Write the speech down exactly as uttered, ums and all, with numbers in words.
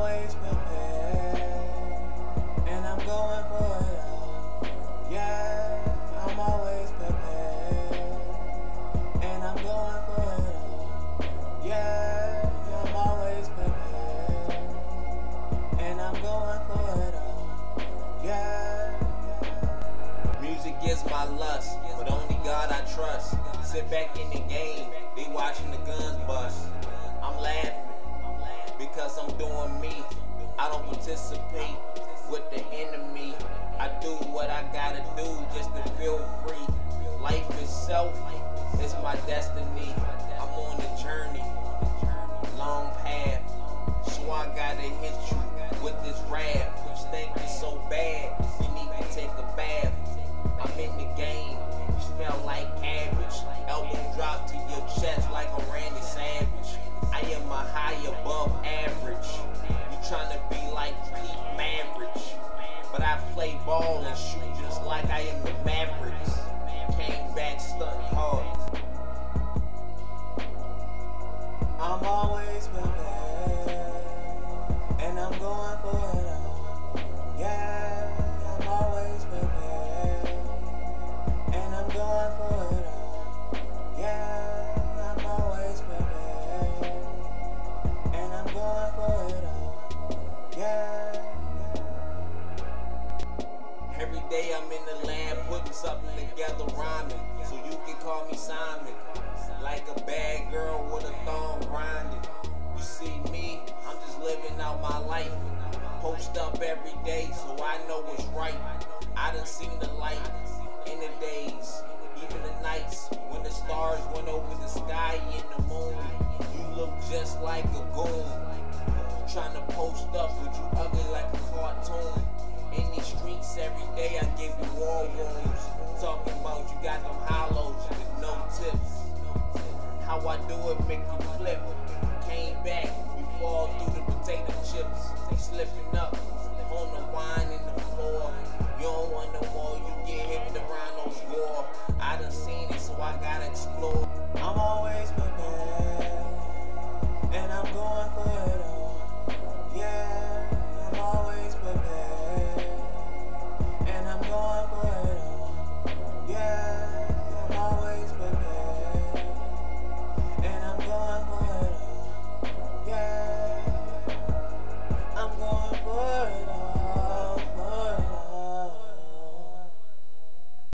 always prepared, and I'm going for it all. Yeah, I'm always prepared, and I'm going for it all. Yeah, I'm always prepared, and I'm going for it all. Yeah. Music is my lust, but only God I trust. Sit back in the game, they watching the guns bust. I'm laughing because I'm doing me. I don't participate with the enemy. I do what I gotta do just to feel free. Life itself is my destiny. I'm on a journey, long path, so I gotta hit you with this rap. You stinking so bad, you need to take a bath. I'm in the game, you smell like cabbage. Elbow drop to your chest like a Randy Savage. I am a high above average. You tryna be like Pete Maverick, but I play ball and shoot just like I am the Mavericks. Came back stunting hard. I'm always prepared, and I'm going for it all. Yeah, I'm always prepared, and I'm going for it all. Yeah, I'm always prepared, and I'm going for it all. Yeah. Every day I'm in the lab putting something together, rhyming, so you can call me Simon. Like a bad girl with a thong grinding. You see me, I'm just living out my life. Post up every day so I know what's right. I done seen the light in the days, even the nights when the stars went over the sky and the moon. You look just like a goon. Tryna post up, but you ugly like a cartoon. In these streets every day I give you war wounds. Talking about you got them hollows with no tips. How I do it make you flip. Came back, you fall through the potato chips. They slipping up on the wine in the floor. You don't want no more, you get hit with the rhino's roar. I done seen it, so I gotta explore. I'm always prepared, and I'm going for it all. Yeah, I'm always prepared, and I'm going for it all. Yeah, I'm always prepared, and I'm going for it all. Yeah, I'm going for it all.